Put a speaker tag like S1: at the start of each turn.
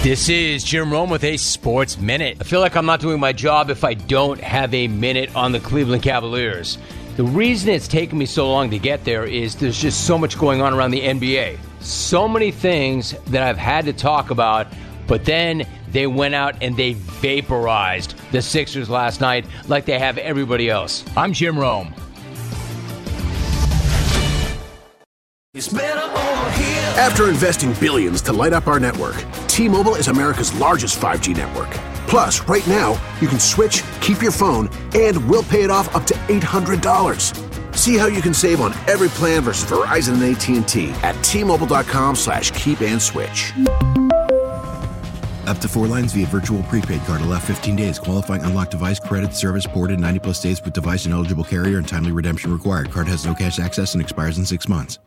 S1: This is Jim Rome with a Sports Minute. I feel like I'm not doing my job if I don't have a minute on the Cleveland Cavaliers. The reason it's taken me so long to get there is there's just so much going on around the NBA. So many things that I've had to talk about, but then they went out and they vaporized the Sixers last night like they have everybody else. I'm Jim Rome.
S2: It's better over here.
S3: After investing billions to light up our network, T-Mobile is America's largest 5G network. Plus, right now, you can switch, keep your phone, and we'll pay it off up to $800. See how you can save on every plan versus Verizon and AT&T at T-Mobile.com/keep-and-switch.
S4: Up to 4 lines via virtual prepaid card. Allow 15 days. Qualifying unlocked device credit service ported 90-plus days with device and eligible carrier and timely redemption required. Card has no cash access and expires in 6 months.